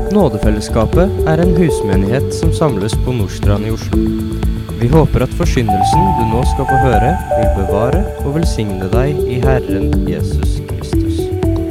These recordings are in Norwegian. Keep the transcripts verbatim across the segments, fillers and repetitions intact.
Nådefellesskapet er en husmenighet som samles på Nordstrand i Oslo. Vi håper at forkynnelsen du nå skal få høre vil bevare og velsigne deg i Herren Jesus Kristus.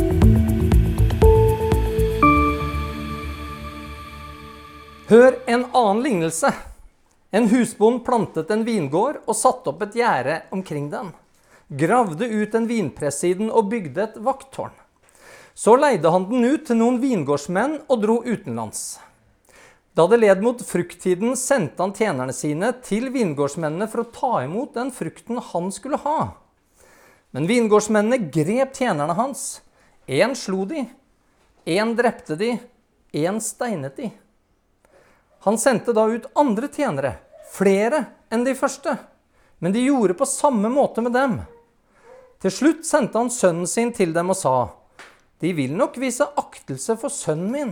Hør en annen lignelse. En husbond plantet en vingård og satte opp et gjerde omkring den. Gravde ut en vinpressiden og bygde et vakttårn. Så leide han den ut til noen vingårdsmenn og dro utenlands. Da det led mot frukttiden, sendte han tjenerne sine til vingårdsmennene for å ta imot den frukten han skulle ha. Men vingårdsmennene grep tjenerne hans. En slo de, en drepte de, en steinet de. Han sendte da ut andre tjenere, flere enn de første, men de gjorde på samme måte med dem. Til slutt sendte han sønnen sin til dem og sa: «De vil nok vise aktelse for sønnen min.»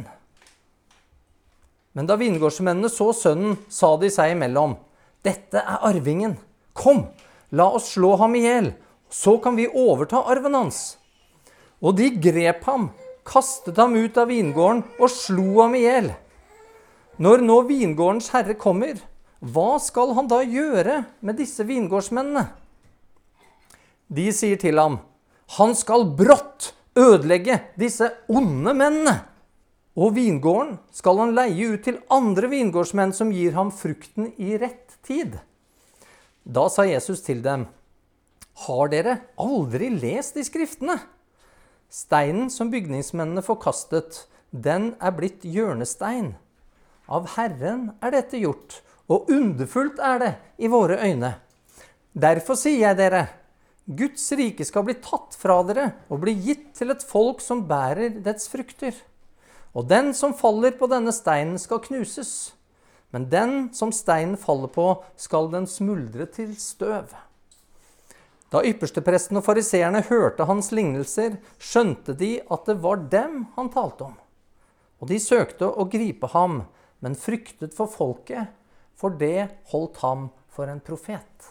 Men da vingårdsmennene så sønnen, sa de seg imellom: «Dette er arvingen. Kom, la oss slå ham ihjel, så kan vi overta arven hans.» Og de grep ham, kastet ham ut av vingården og slo ham ihjel. Når nå vingårdens herre kommer, hva skal han da gjøre med disse vingårdsmennene? De sier til ham: «Han skal brått ødelegge disse onde mennene, og vingården skal han leie ut til andre vingårdsmenn som gir ham frukten i rett tid.» Da sa Jesus til dem: «Har dere aldri lest i skriftene? Steinen som bygningsmennene forkastet, den er blitt hjørnestein. Av Herren er dette gjort, og underfullt er det i våre øyne. Derfor sier jeg dere, Guds rike skal bli tatt fra dere og bli gitt til et folk som bærer dets frukter. Og den som faller på denne steinen skal knuses, men den som steinen faller på skal den smuldre til støv.» Da ypperstepresten og fariseerne hørte hans lignelser, skjønte de at det var dem han talte om. Og de søkte å gripe ham, men fryktet for folket, for det holdt ham for en profet.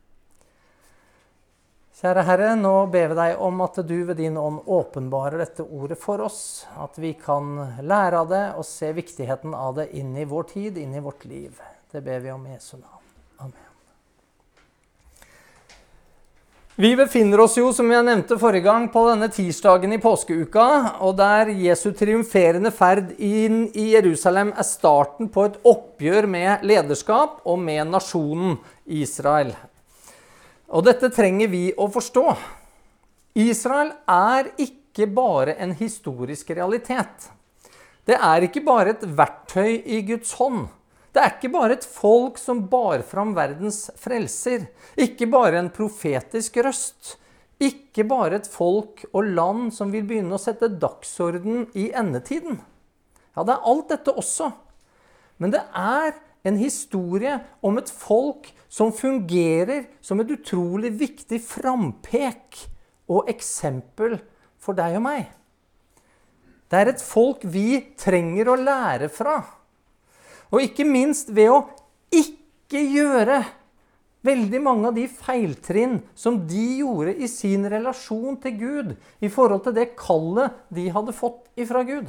Kjære Herre, nå ber vi deg om at du ved din ånd åpenbarer dette ordet for oss, at vi kan lære av det og se viktigheten av det inn i vår tid, inn i vårt liv. Det ber vi om i Jesu navn. Amen. Vi befinner oss jo, som jeg nevnte forrige gang, på denne tirsdagen i påskeuka, og der Jesu triumferende ferd inn i Jerusalem er starten på et oppgjør med lederskap og med nasjonen Israel. Og dette trenger vi å forstå. Israel er ikke bare en historisk realitet. Det er ikke bare et verktøy i Guds hånd. Det er ikke bare et folk som bar fram verdens frelser. Ikke bare en profetisk røst. Ikke bare et folk og land som vil begynne å sette dagsorden i endetiden. Ja, det er alt dette også. Men det er en historie om et folk som fungerer som et utrolig viktig frampek og eksempel for deg og meg. Det er et folk vi trenger å lære fra. Og ikke minst ved å ikke gjøre veldig mange av de feiltrinn som de gjorde i sin relasjon til Gud, i forhold til det kallet de hadde fått ifra Gud.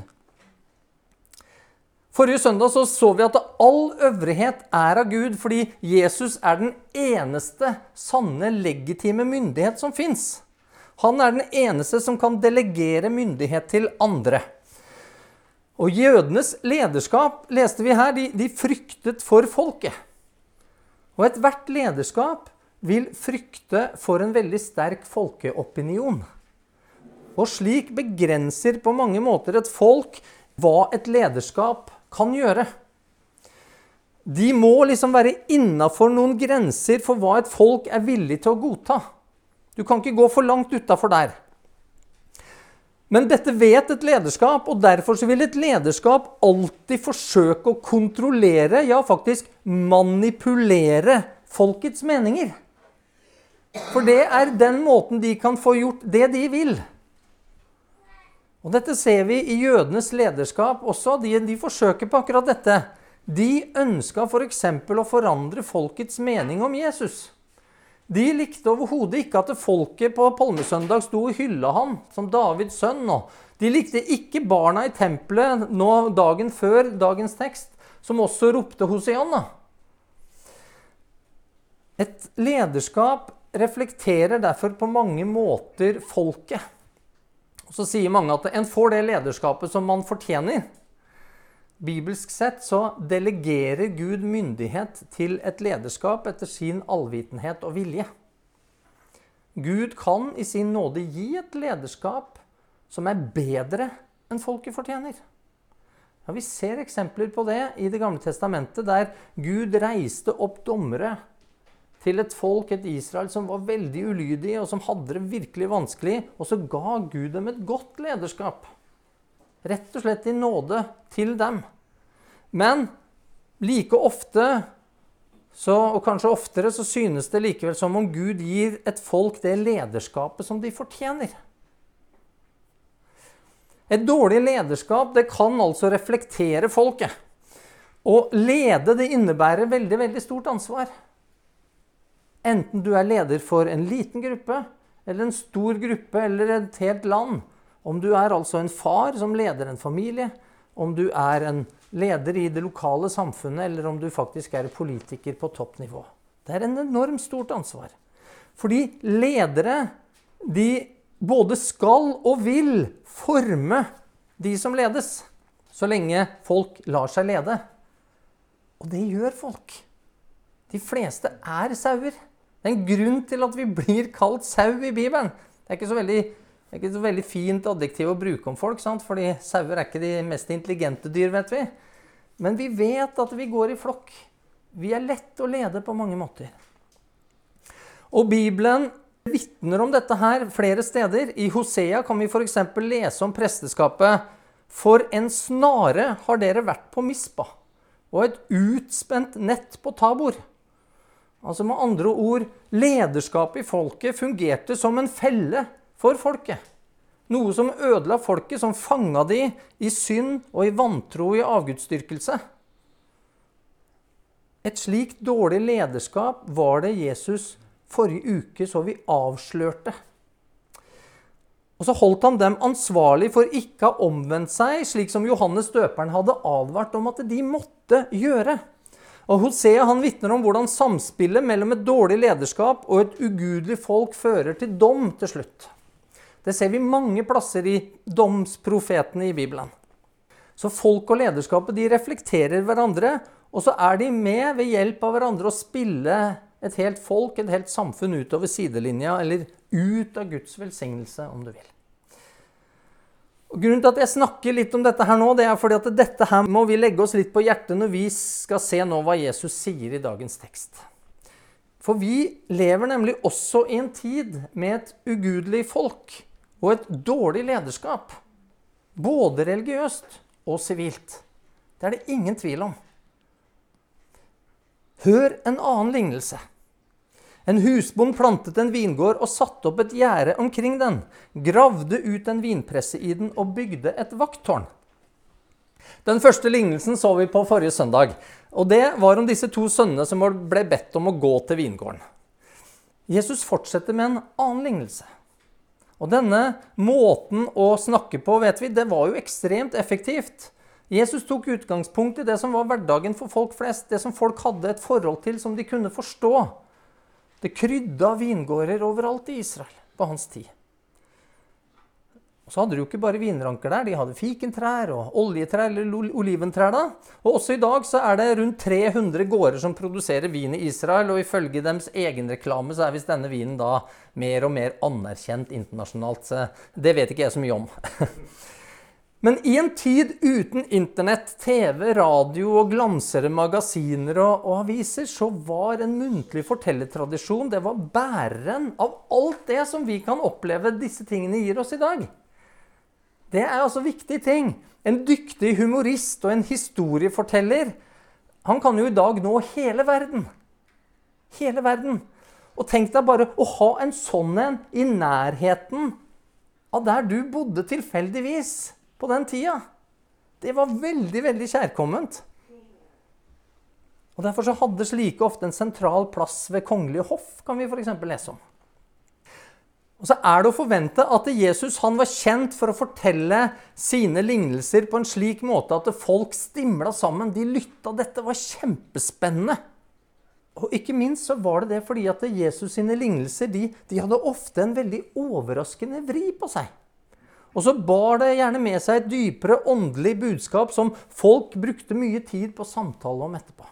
Forrige søndag så, så vi at all øvrighet er av Gud, fordi Jesus er den eneste sanne legitime myndighet som finnes. Han er den eneste som kan delegere myndighet til andre. Og jødenes lederskap, leste vi her, de, de fryktet for folket. Og et hvert lederskap vil frykte for en veldig sterk folkeopinion. Og slik begrenser på mange måter et folk hva et lederskap kan gjøre. De må liksom være innenfor noen grenser for hva et folk er villig til å godta. Du kan ikke gå for langt utenfor der. Men dette vet et lederskap, og derfor så vil et lederskap alltid forsøke å kontrollere, ja faktisk manipulere folkets meninger. For det er den måten de kan få gjort det de vil. Og dette ser vi i jødenes lederskap også. De, de forsøker på akkurat dette. De ønsket for eksempel å forandre folkets mening om Jesus. De likte overhodet ikke at folket på Palmesøndag sto og hyllet han som Davids sønn. Og De likte ikke barna i tempelet nå dagen før dagens tekst, som også ropte Hosianna. Et lederskap reflekterer derfor på mange måter folket. Og så sier mange at en får det lederskapet som man fortjener. Bibelsk sett så delegerer Gud myndighet til et lederskap etter sin allvitenhet og vilje. Gud kan i sin nåde gi et lederskap som er bedre enn folket fortjener. Ja, vi ser eksempler på det i Det gamle testamentet, der Gud reiste opp dommere til et folk, et Israel, som var veldig ulydige og som hadde det virkelig vanskelig, og så ga Gud dem et godt lederskap. Rett og slett i nåde til dem. Men like ofte, så, og kanskje oftere, så synes det likevel som om Gud gir et folk det lederskapet som de fortjener. Et dårlig lederskap, det kan altså reflektere folket. Og lede, det innebærer veldig, veldig stort ansvar. Enten du er leder for en liten gruppe, eller en stor gruppe, eller et helt land. Om du er altså en far som leder en familie, om du er en leder i det lokale samfunnet, eller om du faktisk er politiker på toppnivå. Det er en enormt stort ansvar. Fordi ledere, de både skal og vil forme de som ledes, så lenge folk lar seg lede. Og det gjør folk. De fleste er sauer. Det er en grunn til at vi blir kalt sau i Bibelen. Det er ikke så veldig, det er ikke så veldig fint adjektiv å bruke om folk, sant? Fordi sauer er ikke de mest intelligente dyr, vet vi. Men vi vet at vi går i flokk. Vi er lett å lede på mange måter. Og Bibelen vitner om dette her flere steder. I Hosea kan vi for eksempel lese om presteskapet. For en snare har dere vært på Mispa, og et utspent nett på Tabor. Altså med andre ord, lederskapet i folket fungerte som en felle for folket. Noe som ødela folket, som fanget de i synd og i vantro i avgudsdyrkelse. Et slikt dårlig lederskap var det Jesus forrige uke så vi avslørte. Og så holdt han dem ansvarlig for ikke å omvendt seg, slik som Johannes døperen hadde advart om at de måtte gjøre. Og Hosea han vitner om hvordan samspillet mellom et dårlig lederskap og et ugudelig folk fører til dom til slutt. Det ser vi mange plasser i domsprofetene i Bibelen. Så folk og lederskapet de reflekterer hverandre, og så er de med ved hjelp av hverandre å spille et helt folk, et helt samfunn utover sidelinja, eller ut av Guds velsignelse, om du vil. Og grunnen til at jeg snakker litt om dette her nå, det er fordi at dette her må vi legge oss litt på hjertet når vi skal se nå hva Jesus sier i dagens tekst. For vi lever nemlig også i en tid med et ugudelig folk og et dårlig lederskap, både religiøst og sivilt. Det er det ingen tvil om. Hør en annen lignelse. En husbond plantet en vingård og satte opp et gjerde omkring den, gravde ut en vinpresse i den og bygde et vakttårn. Den første lignelsen så vi på forrige søndag, og det var om disse to sønnene som ble bedt om å gå til vingården. Jesus fortsetter med en annen lignelse. Og denne måten å snakke på, vet vi, det var jo ekstremt effektivt. Jesus tok utgangspunkt i det som var hverdagen for folk flest, det som folk hadde et forhold til som de kunne forstå. Det krydda vingårder overalt i Israel på hans tid. Og så hadde de jo ikke bare vinranker der, de hadde fikentrær og oljetrær eller oliventrær da. Og også i dag så er det rundt tre hundre gårder som produserer vin i Israel, og ifølge deres egen reklame så er visst denne vinen da mer og mer anerkjent internasjonalt. Så det vet ikke jeg så mye om. Men i en tid uten internett, tv, radio og glansere magasiner og, og aviser, så var en muntlig fortellertradisjon, det var bæreren av alt det som vi kan oppleve disse tingene gir oss i dag. Det er altså viktige ting. En dyktig humorist og en historieforteller, han kan jo i dag nå hele verden. Hele verden. Og tenk deg bare å ha en sånn en i nærheten av der du bodde tilfeldigvis på den tida. Det var veldig, veldig kjærkomment. Og derfor så hadde slike ofte en sentral plass ved kongelige hoff, kan vi for eksempel lese om. Og så er det å forvente at Jesus han var kjent for å fortelle sine lignelser på en slik måte at folk stimlet sammen. De lyttet, dette var kjempespennende. Og ikke minst så var det det fordi at Jesus sine lignelser, de, de hadde ofte en veldig overraskende vri på seg. Og så bar det gjerne med seg et dypere åndelig budskap som folk brukte mye tid på å samtale om etterpå.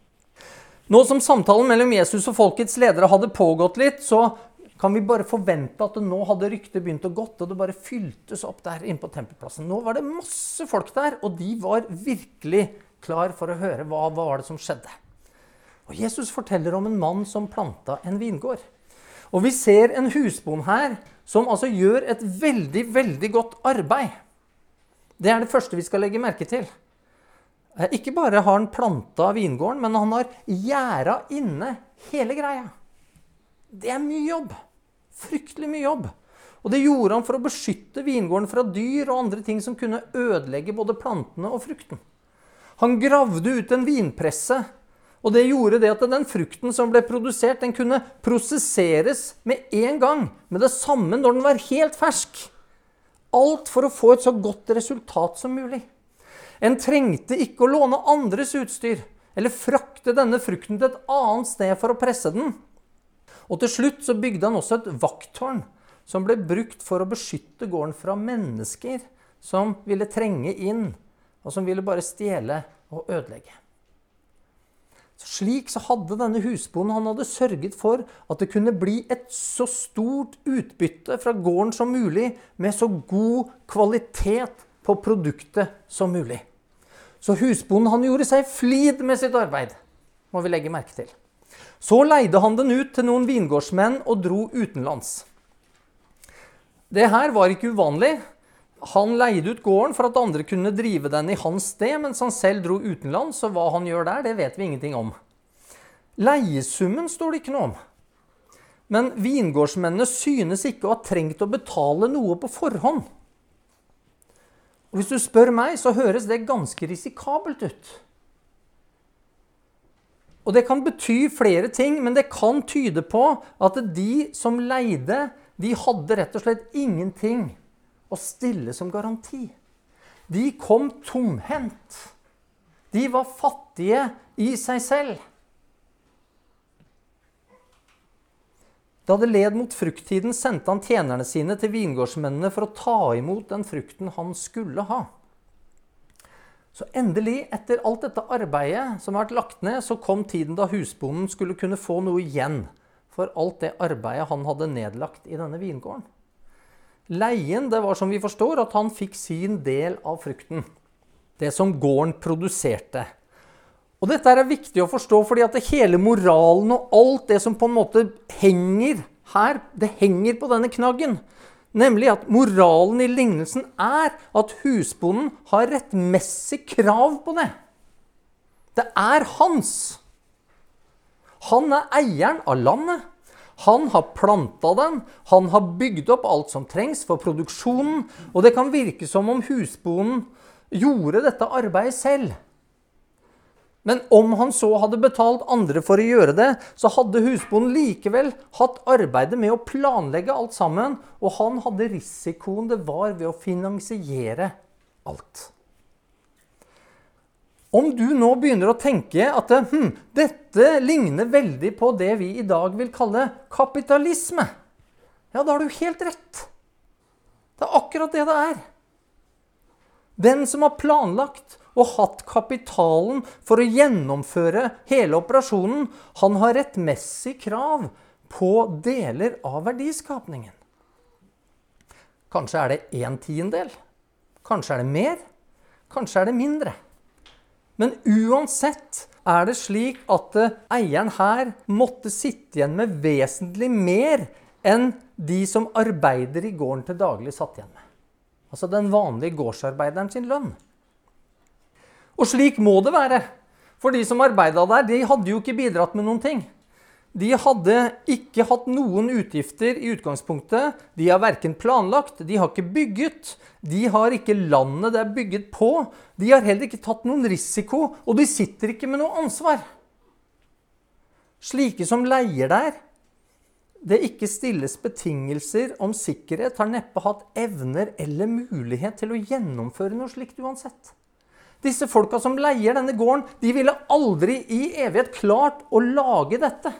Nå som samtalen mellom Jesus og folkets ledere hadde pågått litt, så kan vi bare forvente at det nå hadde ryktet begynt å gått, og det bare fyltes opp der inne på tempelplassen. Nå var det masse folk der, og de var virkelig klar for å høre hva var det som skjedde. Og Jesus forteller om en mann som plantet en vingård. Og vi ser en husbond her som altså gjør et veldig, veldig godt arbeid. Det er det første vi skal legge merke til. Ikke bare har han plantet vingården, men han har gjæret inne hele greia. Det er mye jobb. Fryktelig mye jobb. Og det gjorde han for å beskytte vingården fra dyr og andre ting som kunne ødelegge både plantene og frukten. Han gravde ut en vinpresse, og det gjorde det at den frukten som ble produsert, den kunne prosesseres med en gang, med det samme når den var helt fersk. Alt for å få et så godt resultat som mulig. En trengte ikke å låne andres utstyr, eller frakte denne frukten til et annet sted for å presse den. Og til slutt så bygde han også et vakttårn, som ble brukt for å beskytte gården fra mennesker som ville trenge inn, og som ville bare stjele og ødelegge. Så slik så hadde denne husbonden, han hadde sørget for at det kunne bli et så stort utbytte fra gården som mulig, med så god kvalitet på produktet som mulig. Så husbonden han gjorde seg flid med sitt arbeid, må vi legge merke til. Så leide han den ut til noen vingårdsmenn og dro utenlands. Det her var ikke uvanlig. Han leide ut gården for at andre kunne drive den i hans sted, mens han selv dro utenlands, og hva han gjør der, det vet vi ingenting om. Leiesummen står det ikke noe om. Men vingårdsmennene synes ikke å ha trengt å betale noe på forhånd. Og hvis du spør meg, så høres det ganske risikabelt ut. Og det kan bety flere ting, men det kan tyde på at de som leide, de hadde rett og slett ingenting å stille som garanti. De kom tomhendt. De var fattige i seg selv. Da det led mot frukttiden, sendte han tjenerne sine til vingårdsmennene for å ta imot den frukten han skulle ha. Så endelig, etter alt dette arbeidet som har vært lagt ned, så kom tiden da husbonden skulle kunne få noe igjen for alt det arbeidet han hadde nedlagt i denne vingården. Leien, det var som vi forstår, at han fikk sin del av frukten. Det som gården produserte. Og dette er viktig å forstå, fordi at det hele moralen og alt det som på en måte henger her, det henger på denne knaggen. Nemlig at moralen i lignelsen er at husbonden har rettmessig krav på det. Det er hans. Han er eieren av landet. Han har plantet den, han har bygd opp alt som trengs for produksjonen, og det kan virke som om husbonden gjorde dette arbeidet selv. Men om han så hadde betalt andre for å gjøre det, så hadde husbonden likevel hatt arbeidet med å planlegge alt sammen, og han hadde risikoen det var ved å finansiere alt. Om du nå begynner å tenke at hm, dette ligner veldig på det vi i dag vil kalle kapitalisme, ja, da har du helt rett. Det er akkurat det det er. Den som har planlagt og hatt kapitalen for å gjennomføre hele operasjonen, han har rettmessig krav på deler av verdiskapningen. Kanskje er det en tiendedel, kanskje er det mer, kanskje er det mindre. Men uansett er det slik at eieren her måtte sitte igjen med vesentlig mer enn de som arbeider i gården til daglig satt igjen med. Altså den vanlige gårdsarbeideren sin lønn. Og slik må det være. For de som arbeidet der, de hadde jo ikke bidratt med noen ting. De hadde ikke hatt noen utgifter i utgangspunktet. De har hverken planlagt, de har ikke bygget, de har ikke landet det er bygget på. De har heller ikke tatt noen risiko, og de sitter ikke med noe ansvar. Slike som leier der, det ikke stilles betingelser om sikkerhet, har neppe hatt evner eller mulighet til å gjennomføre noe slikt uansett. Disse folka som leier denne gården, de ville aldri i evighet klart å lage dette.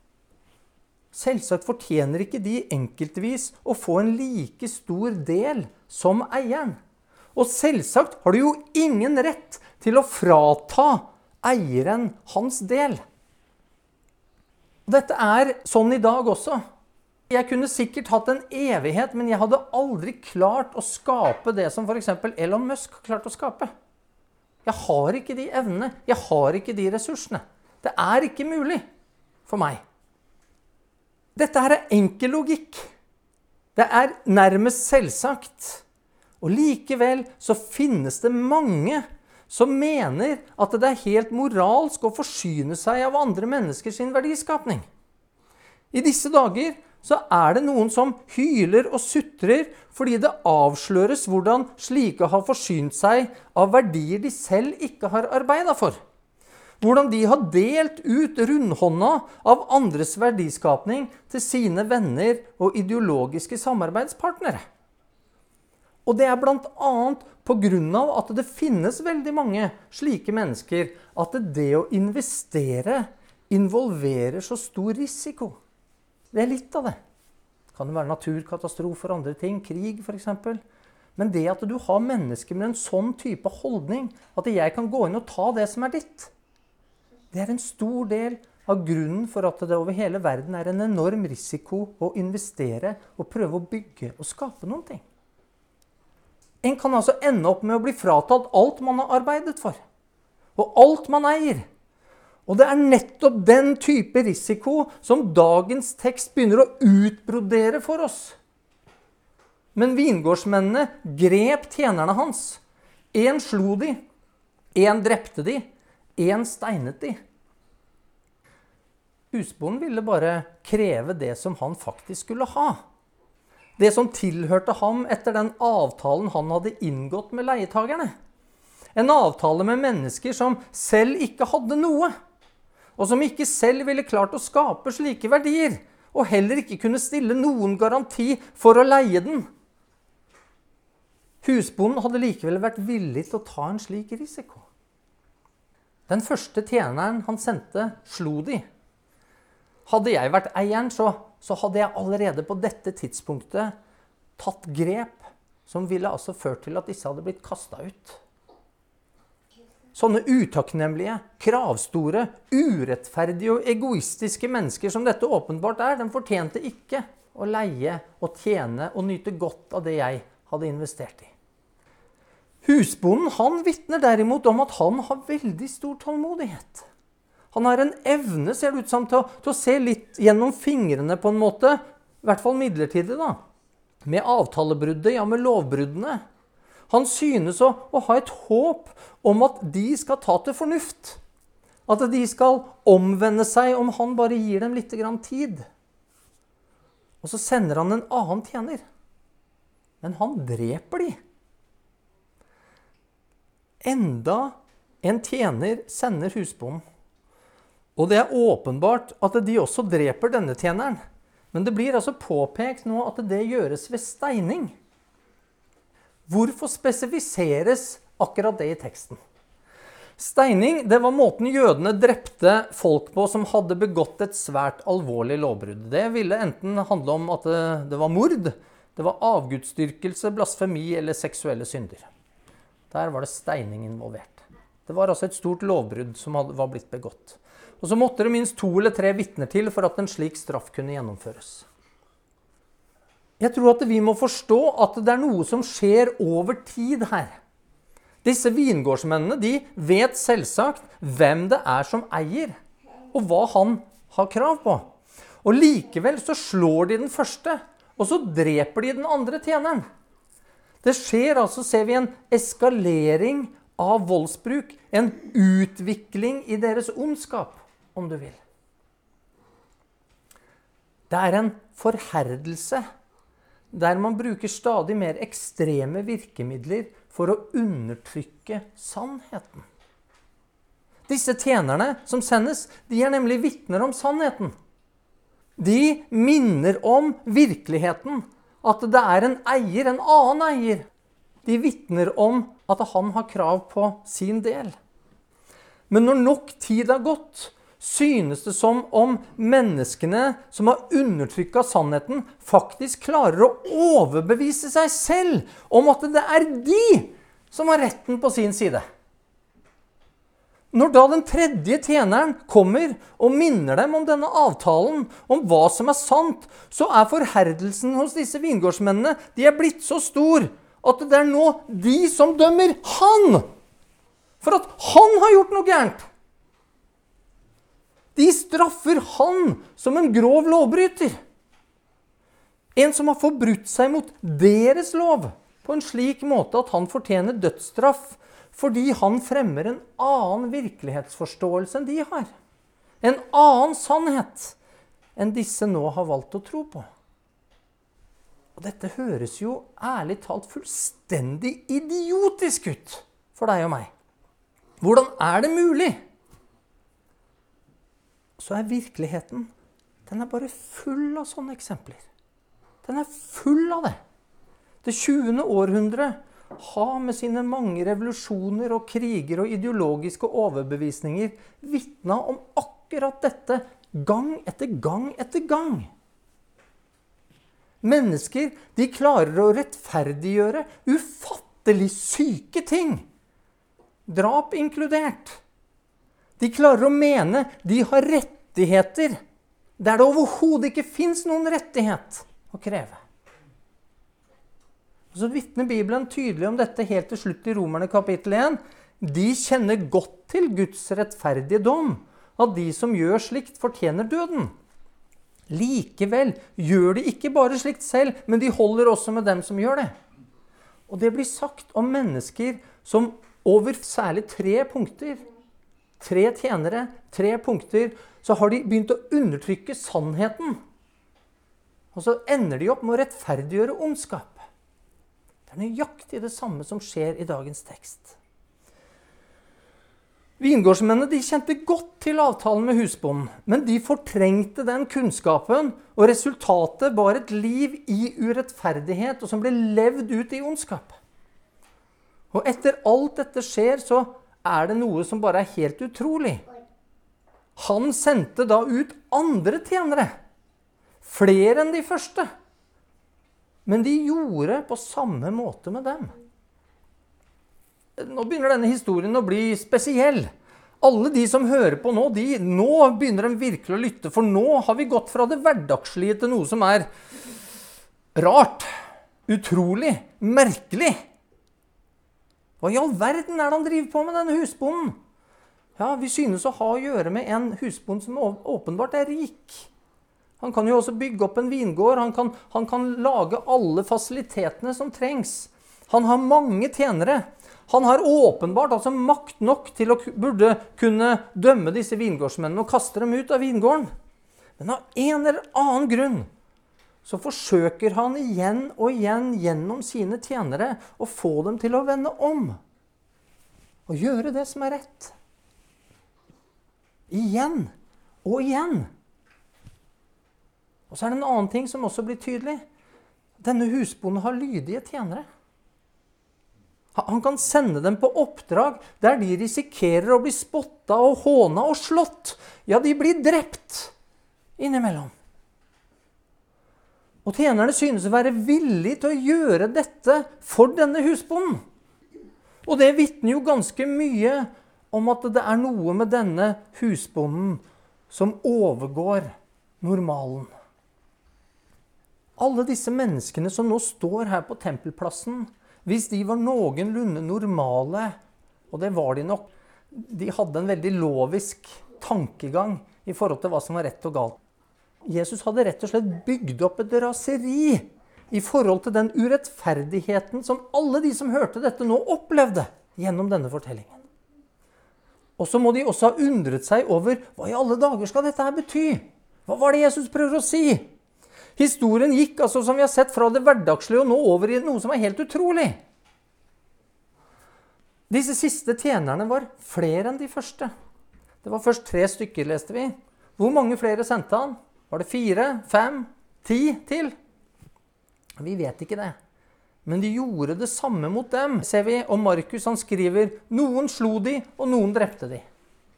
Selvsagt fortjener ikke de enkeltvis å få en like stor del som eieren. Og selvsagt har du jo ingen rett til å frata eieren hans del. Dette er sånn i dag også. Jeg kunne sikkert hatt en evighet, men jeg hadde aldri klart å skape det som for eksempel Elon Musk har klart å skape. Jeg har ikke de evnene, jeg har ikke de ressursene. Det er ikke mulig for meg. Dette her er enkel logikk. Det er nærmest selvsagt. Og likevel så finnes det mange som mener at det er helt moralsk å forsyne seg av andre mennesker sin verdiskapning. I disse dager så er det noen som hyler og sutrer fordi det avsløres hvordan slike har forsynt seg av verdier de selv ikke har arbeidet for. Hvordan de har delt ut rundhånda av andres verdiskapning til sine venner og ideologiske samarbeidspartnere. Og det er blant annet på grunn av at det finnes veldig mange slike mennesker at det å investere involverer så stor risiko. Det er litt av det. Det kan være naturkatastrofer og andre ting, krig for eksempel. Men det at du har mennesker med en sånn type holdning, at jeg kan gå inn og ta det som er ditt, det er en stor del av grunnen for at det over hele verden er en enorm risiko å investere og prøve å bygge og skape noen ting. En kan altså ende opp med å bli fratatt alt man har arbeidet for, og alt man eier. Og det er nettopp den type risiko som dagens tekst begynner å utbrodere for oss. Men vingårdsmennene grep tjenerne hans. En slo de, en drepte de, en steinet de. Husbonden ville bare kreve det som han faktisk skulle ha. Det som tilhørte ham etter den avtalen han hadde inngått med leietagerne. En avtale med mennesker som selv ikke hadde noe, og som ikke selv ville klart å skape slike verdier, og heller ikke kunne stille noen garanti for å leie den. Husbonden hadde likevel vært villig til å ta en slik risiko. Den første tjeneren han sendte, slo de. Hadde jeg vært eieren, så, så hadde jeg allerede på dette tidspunktet tatt grep som ville altså ført til at disse hadde blitt kastet ut. Sånne utakknemlige, kravstore, urettferdige og egoistiske mennesker som dette åpenbart er, de fortjente ikke å leie og tjene og nyte godt av det jeg hadde investert i. Husbonden, han vitner derimot om at han har veldig stor tålmodighet. Han har en evne, ser det ut som, til å, til å se litt gjennom fingrene på en måte, i hvert fall midlertidig da, med avtalebruddet, ja med lovbruddene. Han synes å, å ha et håp om at de skal ta til fornuft. At de skal omvende seg om han bare gir dem litt grann tid. Og så sender han en annen tjener. Men han dreper de. Enda en tjener sender husbonden. Og det er åpenbart at de også dreper denne tjeneren. Men det blir altså påpekt nå at det gjøres ved steining. Hvorfor spesifiseres akkurat det i teksten? Steining, det var måten jødene drepte folk på som hadde begått et svært alvorlig lovbrudd. Det ville enten handle om at det, det var mord, det var avgudsdyrkelse, blasfemi eller seksuelle synder. Der var det steining involvert. Det var altså et stort lovbrudd som hadde, var blitt begått. Og så måtte det minst to eller tre vitner til for at en slik straff kunne gjennomføres. Jeg tror at vi må forstå at det er noe som skjer over tid her. Disse vingårdsmennene, de vet selvsagt hvem det er som eier, og hva han har krav på. Og likevel så slår de den første, og så dreper de den andre tjeneren. Det skjer altså, ser vi, en eskalering av voldsbruk, en utvikling i deres ondskap, om du vil. Det er en forherdelse der man bruker stadig mer ekstreme virkemidler for å undertrykke sannheten. Disse tjenerne som sendes, de er nemlig vitner om sannheten. De minner om virkeligheten, at det er en eier, en annen eier. De vitner om at han har krav på sin del. Men når nok tid har gått, synes det som om menneskene som har undertrykket sannheten, faktisk klarer å overbevise seg selv om at det er de som har retten på sin side. Når da den tredje tjeneren kommer og minner dem om denne avtalen, om hva som er sant, så er forherdelsen hos disse vingårdsmennene, de er blitt så stor at det er nå de som dømmer han, for at han har gjort noe gærent. De straffer han som en grov lovbryter. En som har forbrutt seg mot deres lov på en slik måte at han fortjener dødsstraff fordi han fremmer en annen virkelighetsforståelse enn de har. En annen sannhet enn disse nå har valgt å tro på. Og dette høres jo ærlig talt fullstendig idiotisk ut for deg og meg. Hvordan er det mulig? Så er virkeligheten, den er bare full av sånne eksempler. Den er full av det. Det tjuende århundre har med sine mange revolusjoner og kriger og ideologiske overbevisninger vittnet om akkurat dette gang etter gang etter gang. Mennesker, de klarer å rettferdiggjøre ufattelig syke ting. Drap inkludert. De klarer å mene de har rettigheter der det overhodet ikke finnes noen rettighet å kreve. Og så vitner Bibelen tydelig om dette helt til slutt i Romerne kapittel én. De kjenner godt til Guds rettferdige dom, at de som gjør slikt fortjener døden. Likevel gjør de ikke bare slikt selv, men de holder også med dem som gjør det. Og det blir sagt om mennesker som over særlig tre punkter, tre tjenere, tre punkter, så har de begynt å undertrykke sannheten. Og så ender de opp med å rettferdiggjøre ondskap. Det er nøyaktig det samme som skjer i dagens tekst. Vingårdsmennene, de kjente godt til avtalen med husbonden, men de fortrengte den kunnskapen, og resultatet var et liv i urettferdighet, og som ble levd ut i ondskap. Og etter alt dette skjer, så er det noe som bare er helt utrolig. Han sendte da ut andre tjenere, flere enn de første. Men de gjorde på samme måte med dem. Nå begynner denne historien å bli spesiell. Alle de som hører på nå, de, nå begynner de virkelig å lytte, for nå har vi gått fra det hverdagslige til noe som er rart, utrolig, merkelig. Hva i all verden er det han driver på med denne husbonden? Ja, vi synes å ha å gjøre med en husbond som åpenbart er rik. Han kan jo også bygge opp en vingård, han kan, han kan lage alle fasilitetene som trengs. Han har mange tjenere. Han har åpenbart altså makt nok til å burde kunne dømme disse vingårdsmennene og kaste dem ut av vingården. Men av en eller annen grunn så forsøker han igjen og igjen gjennom sine tjenere å få dem til å vende om. Og gjøre det som er rett. Igjen og igjen. Og så er det en annen ting som også blir tydelig. Denne husbonden har lydige tjenere. Han kan sende dem på oppdrag der de risikerer å bli spottet og hånet og slått. Ja, de blir drept innimellom. Og tjenerne synes å være villige til å gjøre dette for denne husbonden. Og det vitner jo ganske mye om at det er noe med denne husbonden som overgår normalen. Alle disse menneskene som nå står her på tempelplassen, hvis de var noenlunde normale, og det var de nok, de hadde en veldig lovisk tankegang i forhold til hva som var rett og galt. Jesus hadde rett og slett bygd opp et raseri i forhold til den urettferdigheten som alle de som hørte dette nå opplevde gjennom denne fortellingen. Og så må de også ha undret seg over hva i alle dager skal dette her bety? Hva var det Jesus prøver å si? Historien gikk, altså, som vi har sett, fra det hverdagslige og nå over i noe som er helt utrolig. Disse siste tjenerne var flere enn de første. Det var først tre stykker, leste vi. Hvor mange flere sendte han? Var det fire, fem, ti til? Vi vet ikke det. Men de gjorde det samme mot dem, ser vi. Og Markus han skriver, noen slo de, og noen drepte de.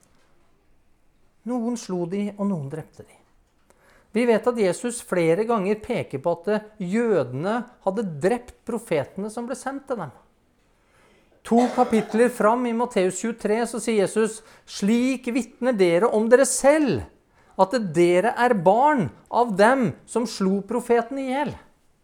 Noen slo de, og noen drepte de. Vi vet at Jesus flere ganger peker på at jødene hadde drept profetene som ble sendt til dem. To kapitler fram i Matteus tjuetre så sier Jesus, slik vitner dere om dere selv, at dere er barn av dem som slo profeten ihjel.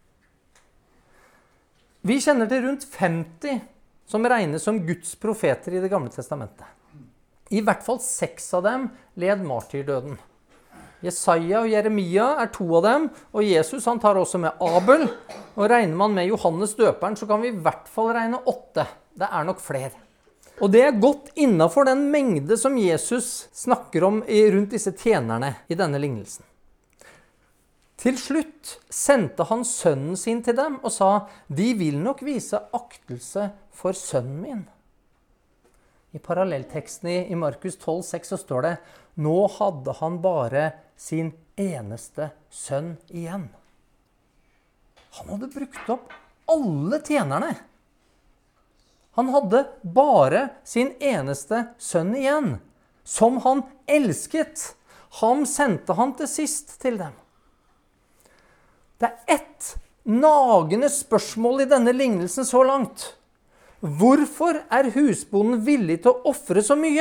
Vi kjenner til rundt femti som regnes som Guds profeter i det gamle testamentet. I hvert fall seks av dem led martyrdøden. Jesaja og Jeremia er to av dem, og Jesus han tar også med Abel. Og regner man med Johannes døperen, så kan vi i hvert fall regne åtte. Det er nok flere. Og det er godt innenfor den mengde som Jesus snakker om rundt disse tjenerne i denne lignelsen. Til slutt sendte han sønnen sin til dem og sa, de vil nok vise aktelse for sønnen min. I parallellteksten i Markus tolv seks så står det, nå hadde han bare sin eneste sønn igjen. Han hadde brukt opp alle tjenerne. Han hadde bare sin eneste sønn igjen, som han elsket. Ham sendte han til sist til dem. Det er ett nagende spørsmål i denne lignelsen så langt. Hvorfor er husbonden villig til å offre så mye?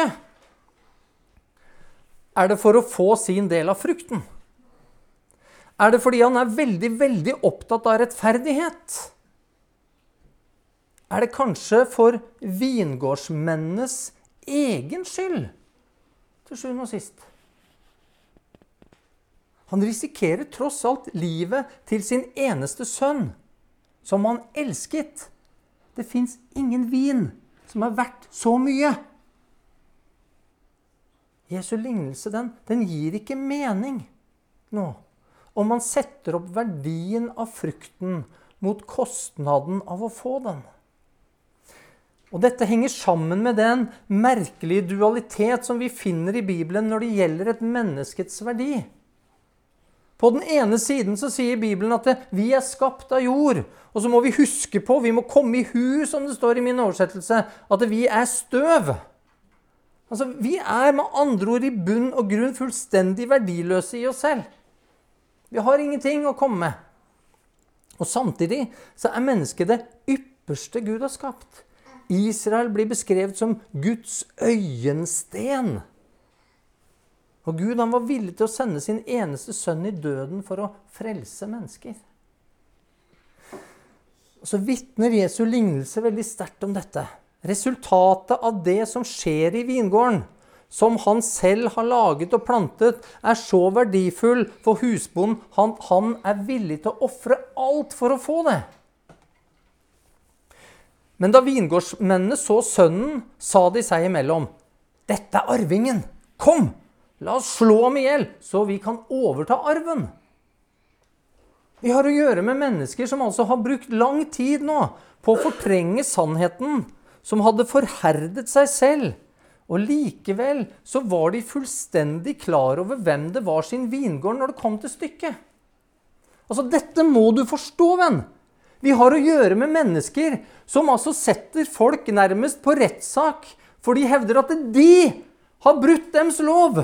Er det for å få sin del av frukten? Er det fordi han er veldig, veldig opptatt av rettferdighet? Er det kanskje for vingårdsmennenes egen skyld? Til sjuende og sist. Han risikerer tross alt livet til sin eneste sønn, som han elsket. Det finnes ingen vin som er verdt så mye. Jesu lignelse, den, den gir ikke mening nå. Om man setter opp verdien av frukten mot kostnaden av å få den. Og dette henger sammen med den merkelige dualitet som vi finner i Bibelen når det gjelder et menneskets verdi. På den ene siden så sier Bibelen at vi er skapt av jord, og så må vi huske på, vi må komme i hu, som det står i min oversettelse, at vi er støv. Altså, vi er med andre ord i bunn og grunn fullstendig verdiløse i oss selv. Vi har ingenting å komme med. Og samtidig så er mennesket det ypperste Gud har skapt. Israel blir beskrevet som Guds øyensten. Og Gud han var villig til å sende sin eneste sønn i døden for å frelse mennesker. Og så vitner Jesu lignelse veldig sterkt om dette. Resultatet av det som skjer i vingården, som han selv har laget og plantet, er så verdifull for husbonden. Han, han er villig til å offre alt for å få det. Men da vingårdsmennene så sønnen, sa de seg imellom, dette er arvingen, kom! La oss slå ham ihjel, så vi kan overta arven. Vi har å gjøre med mennesker som altså har brukt lang tid nå på å fortrenge sannheten, som hadde forherdet seg selv. Og likevel så var de fullstendig klar over hvem det var sin vingård når det kom til stykket. Altså, dette må du forstå, venn. Vi har å gjøre med mennesker som altså setter folk nærmest på rettssak, for de hevder at de har brutt dems lov.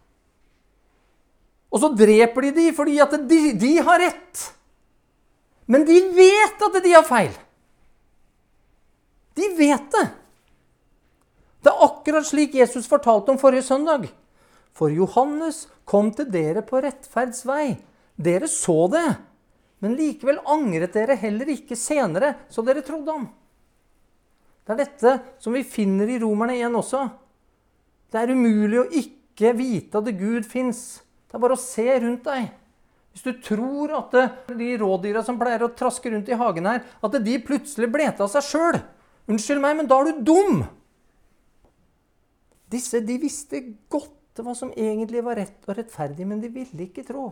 Og så dreper de de fordi at de, de har rett. Men de vet at de har feil. De vet det. Det er akkurat slik Jesus fortalte om forrige søndag. For Johannes kom til dere på rettferds vei. Dere så det, men likevel angret dere heller ikke senere, så dere trodde ham. Det er dette som vi finner i Romerne en også. Det er umulig å ikke vite at Gud finnes. Det er bare å se rundt deg. Hvis du tror at de rådyra som pleier å traske rundt i hagen her, at de plutselig ble av seg selv. Unnskyld meg, men da er du dum. Disse, de visste godt hva som egentlig var rett og rettferdig, men de ville ikke tro.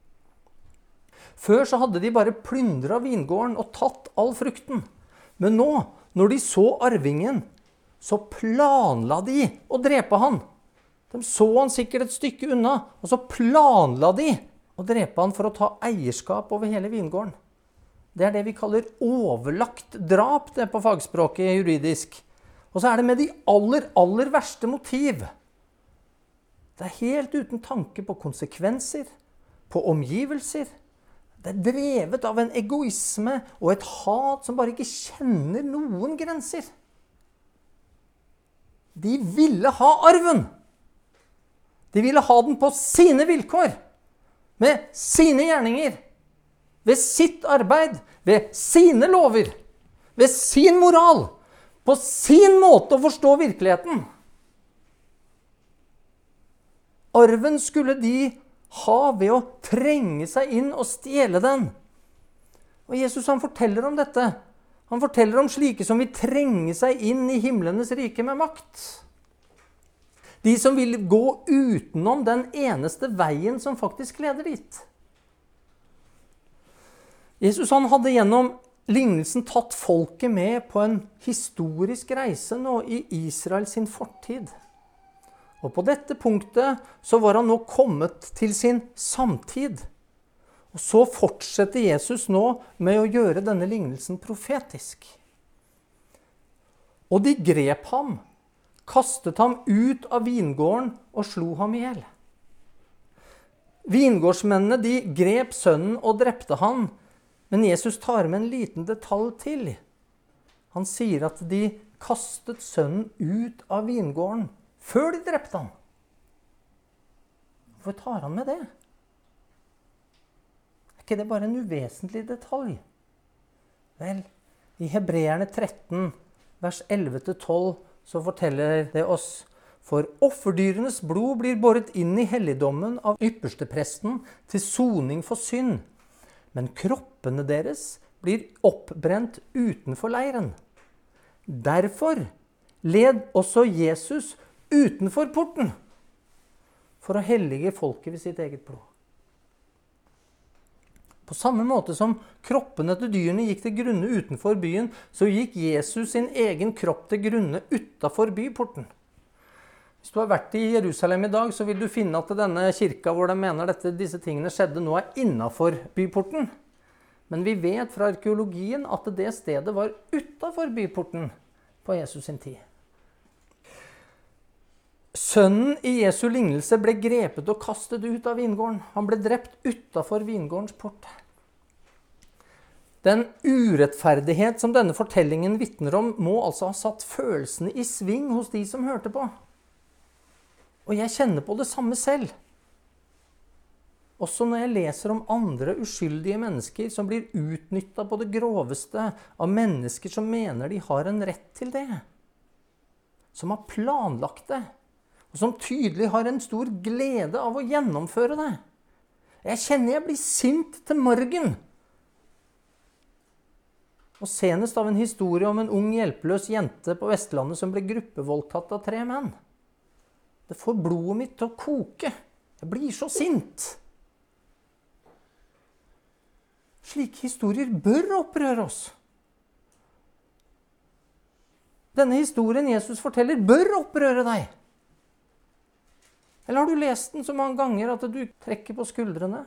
Før så hadde de bare plyndret vingården og tatt all frukten. Men nå, når de så arvingen, så planla de å drepe han. De så han sikkert et stykke unna, og så planla de og drepe han for å ta eierskap over hele vingården. Det er det vi kaller overlagt drap, det på fagspråket juridisk. Og så er det med de aller, aller verste motiv. Det er helt uten tanke på konsekvenser, på omgivelser. Det er drevet av en egoisme og et hat som bare ikke kjenner noen grenser. De ville ha arven. De ville ha den på sine vilkår, med sine gjerninger, ved sitt arbeid, ved sine lover, ved sin moral, på sin måte å forstå virkeligheten. Arven skulle de ha ved å trenge seg inn og stjele den. Og Jesus han forteller om dette. Han forteller om slike som vil trenge seg inn i himlenes rike med makt. De som vil gå utenom den eneste veien som faktisk leder dit. Jesus han hadde gjennom lignelsen tatt folket med på en historisk reise nå i Israel sin fortid. Og på dette punktet så var han nå kommet til sin samtid. Og så fortsetter Jesus nå med å gjøre denne lignelsen profetisk. Og de grep ham, kastet ham ut av vingården og slo ham ihjel. Vingårdsmennene de grep sønnen og drepte han, men Jesus tar med en liten detalj til. Han sier at de kastet sønnen ut av vingården før de drepte ham. Hvorfor tar han med det? Er ikke det bare en uvesentlig detalj? Vel, i Hebreerne tretten, vers elleve til tolv, så forteller det oss: For offerdyrenes blod blir båret inn i helligdommen av ypperstepresten til soning for synd, men kroppene deres blir oppbrent utenfor leiren. Derfor led også Jesus utenfor porten, for å hellige folket ved sitt eget blod. På samme måte som kroppene til dyrene gikk til grunne utenfor byen, så gikk Jesus sin egen kropp til grunne utenfor byporten. Hvis du har vært i Jerusalem i dag, så vil du finne at denne kirka hvor de mener dette, disse tingene skjedde, nå er innenfor byporten. Men vi vet fra arkeologien at det stedet var utenfor byporten på Jesus sin tid. Sønnen i Jesu lignelse ble grepet og kastet ut av vingården. Han ble drept utenfor vingårdens port. Den urettferdighet som denne fortellingen vitner om, må altså ha satt følelsene i sving hos de som hørte på. Og jeg kjenner på det samme selv. Også når jeg leser om andre uskyldige mennesker som blir utnyttet på det groveste av mennesker som mener de har en rett til det. Som har planlagt det. Og som tydelig har en stor glede av å gjennomføre det. Jeg kjenner jeg blir sint til margen. Og senest av en historie om en ung hjelpeløs jente på Vestlandet som ble gruppevoldtatt av tre menn. Det får blodet mitt til å koke. Jeg blir så sint. Slike historier bør opprøre oss. Denne historien Jesus forteller bør opprøre deg. Eller har du lest den så mange ganger at du trekker på skuldrene?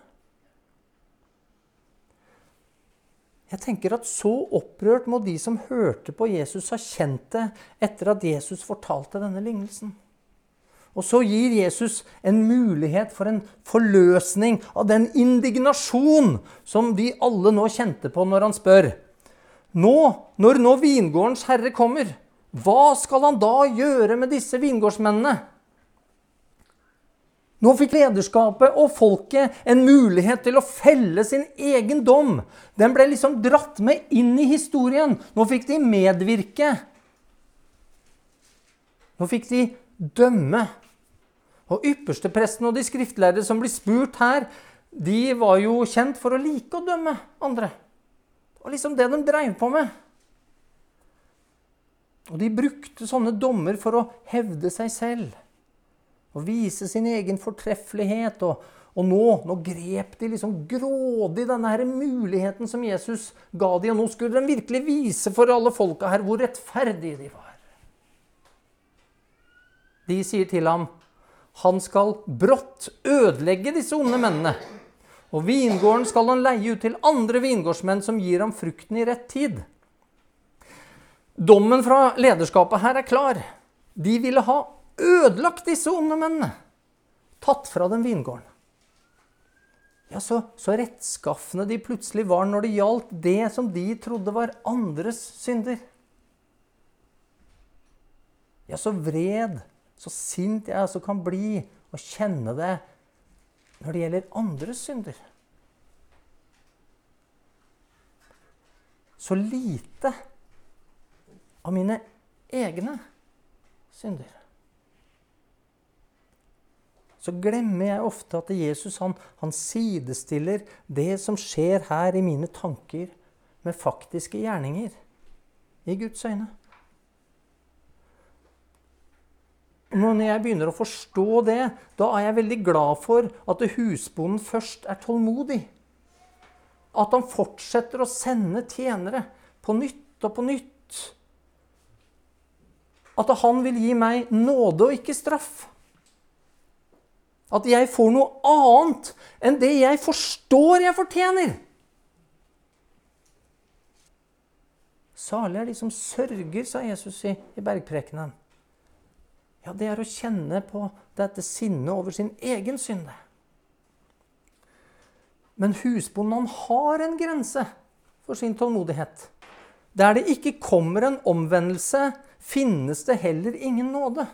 Jeg tenker at så opprørt må de som hørte på Jesus ha kjent det etter at Jesus fortalte denne lignelsen. Og så gir Jesus en mulighet for en forløsning av den indignasjon som de alle nå kjente på når han spør. Nå, når nå vingårdens herre kommer, hva skal han da gjøre med disse vingårdsmennene? Nå fikk lederskapet og folket en mulighet til å felle sin egen dom. Den ble liksom dratt med inn i historien. Nå fikk de medvirke. Nå fikk de dømme. Og ypperstepresten og de skriftlærde som blir spurt her, de var jo kjent for å like å dømme andre. Det var liksom det de drev på med. Og de brukte sånne dommer for å hevde seg selv. Og vise sin egen fortreffelighet. Og, og nå, nå grep de liksom grådig denne her muligheten som Jesus ga de. Og nå skulle de virkelig vise for alle folka her hvor rettferdige de var. De sier til ham: han skal brått ødelegge disse onde mennene, Og vingården skal han leie ut til andre vingårdsmenn som gir ham frukten i rett tid. Dommen fra lederskapet her er klar. De ville ha ødelagt disse onde mennene. Tatt fra dem vingården. Ja, så, så rettskaffende de plutselig var når det gjaldt det som de trodde var andres synder. Ja, så vred, så sint jeg altså kan bli og kjenne det når det gjelder andres synder. Så lite av mine egne synder. Så glemmer jeg ofte at Jesus han, han sidestiller det som skjer her i mine tanker med faktiske gjerninger i Guds øyne. Når jeg begynner å forstå det, da er jeg veldig glad for at husbonden først er tålmodig. At han fortsetter å sende tjenere på nytt og på nytt. At han vil gi meg nåde og ikke straff. At jeg får noe annet enn det jeg forstår jeg fortjener. Salig er de som sørger, sa Jesus i, i bergprekenen. Ja, det er å kjenne på dette sinnet over sin egen synde. Men husbonden har en grense for sin tålmodighet. Der det ikke kommer en omvendelse, finnes det heller ingen nåde.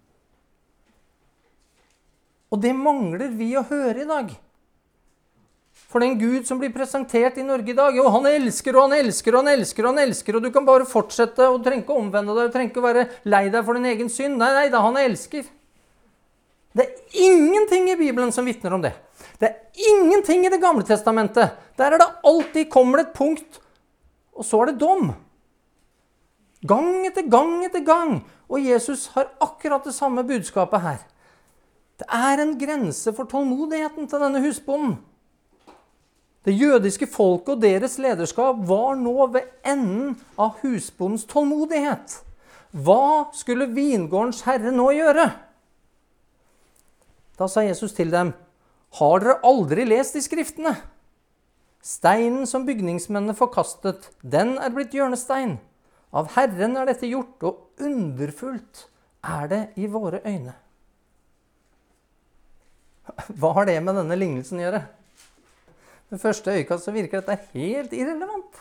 Og det mangler vi å høre i dag. For den Gud som blir presentert i Norge i dag, jo, han elsker og han elsker og han elsker og han elsker, og du kan bare fortsette og trenger ikke å omvende deg, og trenger ikke å være lei deg for din egen synd. Nei, nei, da han elsker. Det er ingenting i Bibelen som vitner om det. Det er ingenting i det gamle testamentet. Der er det alltid kommer et punkt, og så er det dom. Gang etter gang etter gang. Og Jesus har akkurat det samme budskapet her. Det er en grense for tålmodigheten til denne husbonden. Det jødiske folket og deres lederskap var nå ved enden av husbondens tålmodighet. Hva skulle vingårdens herre nå gjøre? Da sa Jesus til dem, har dere aldri lest i skriftene? Steinen som bygningsmennene forkastet, den er blitt hjørnestein. Av Herren er dette gjort, og underfullt er det i våre øyne. Hva har det med denne lignelsen å gjøre? Ved første øyekast så virker dette helt irrelevant.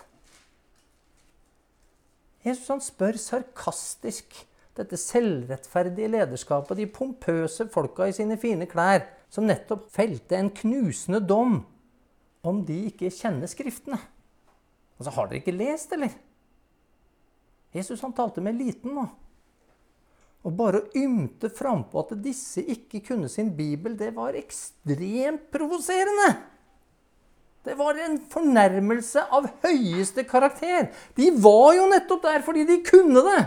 Jesus han spør sarkastisk dette selvrettferdige lederskapet, de pompøse folka i sine fine klær, som nettopp felte en knusende dom om de ikke kjenner skriftene. Altså, har dere ikke lest, eller? Jesus han talte med liten nå. Og bare å ymte frem på at disse ikke kunne sin Bibel, det var ekstremt provoserende. Det var en fornærmelse av høyeste karakter. De var jo nettopp der fordi de kunne det.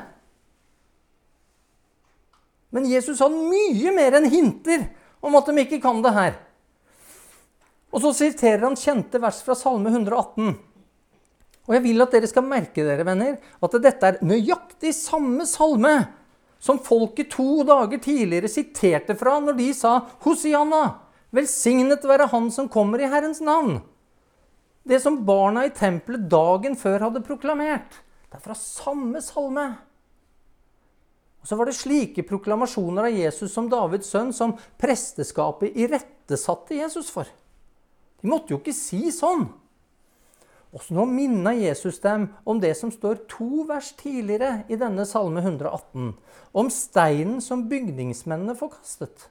Men Jesus hadde mye mer enn hinter om at de ikke kan det her. Og så siterer han kjente vers fra Salme hundre og atten. Og jeg vil at dere skal merke dere, venner, at dette er nøyaktig samme salme som folket to dager tidligere siterte fra når de sa Hosianna, velsignet være han som kommer i Herrens navn. Det som barna i tempelet dagen før hadde proklamert. Det er fra samme salme. Og så var det slike proklamasjoner av Jesus som Davids sønn som presteskapet irettesatte Jesus for. De måtte jo ikke si sånn. Og så nå minner Jesus dem om det som står to vers tidligere i denne salme hundre og atten. Om steinen som bygningsmennene forkastet.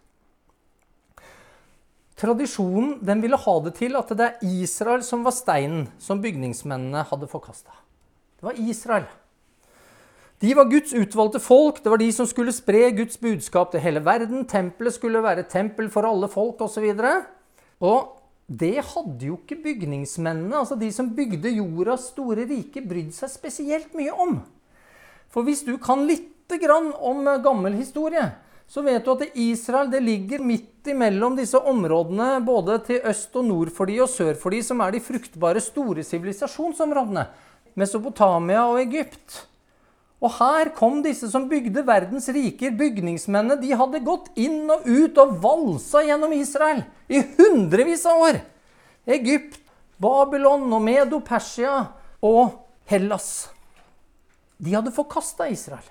Tradisjonen den ville ha det til at det er Israel som var steinen som bygningsmennene hadde forkastet. Det var Israel. De var Guds utvalgte folk, det var de som skulle spre Guds budskap til hele verden. Tempelet skulle være tempel for alle folk og så videre. Og det hadde jo ikke bygningsmennene, altså de som bygde jordas store rike, brydd seg spesielt mye om. For hvis du kan litt grann om gammel historie, så vet du at Israel det ligger midt imellom disse områdene, både til øst og nord for de og sør for de, som er de fruktbare store sivilisasjonsområdene. Mesopotamia og Egypt. Og her kom disse som bygde verdens riker, bygningsmennene. De hadde gått inn og ut og valsa gjennom Israel i hundrevis av år. Egypt, Babylon og Medo-Persia og Hellas. De hadde forkastet Israel.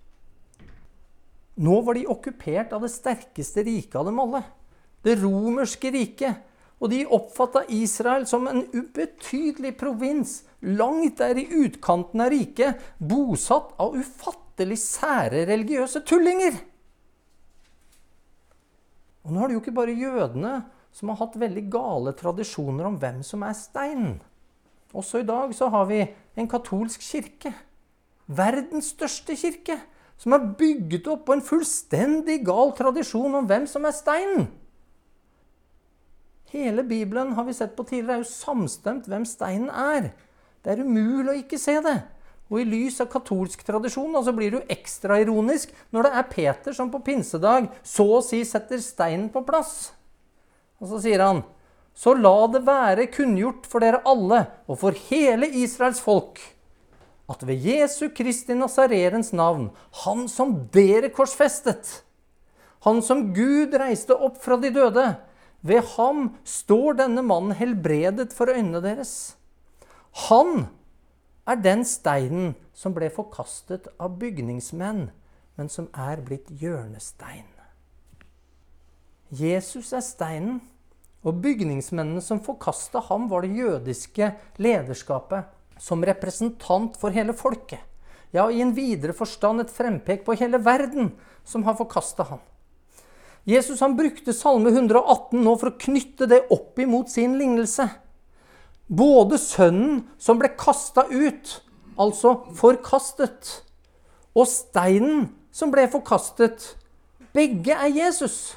Nå var de okkupert av det sterkeste riket av dem alle. Det romerske riket. Og de oppfattet Israel som en ubetydelig provins, langt der i utkanten av riket, bosatt av ufattelig sære religiøse tullinger. Og nå er det jo ikke bare jødene som har hatt veldig gale tradisjoner om hvem som er steinen. Også i dag så har vi en katolsk kirke, verdens største kirke, som er bygget opp på en fullstendig gal tradisjon om hvem som er steinen. Hele Bibelen har vi sett på tidligere, er jo samstemt hvem steinen er. Det er umulig å ikke se det. Og i lys av katolsk tradisjon, så blir det jo ekstra ironisk når det er Peter som på pinsedag så å si setter steinen på plass. Og så sier han, så la det være kunngjort for dere alle og for hele Israels folk, at ved Jesu Kristi Nazarens navn, han som dere korsfestet, han som Gud reiste opp fra de døde, ved ham står denne mannen helbredet for øynene deres. Han er den steinen som ble forkastet av bygningsmenn, men som er blitt hjørnestein. Jesus er steinen, og bygningsmennene som forkastet ham var det jødiske lederskapet, som representant for hele folket. Ja, i en videre forstand et frempek på hele verden som har forkastet ham. Jesus han brukte salme hundre og atten nå for å knytte det opp imot sin lignelse. Både sønnen som ble kastet ut, altså forkastet, og steinen som ble forkastet, begge er Jesus.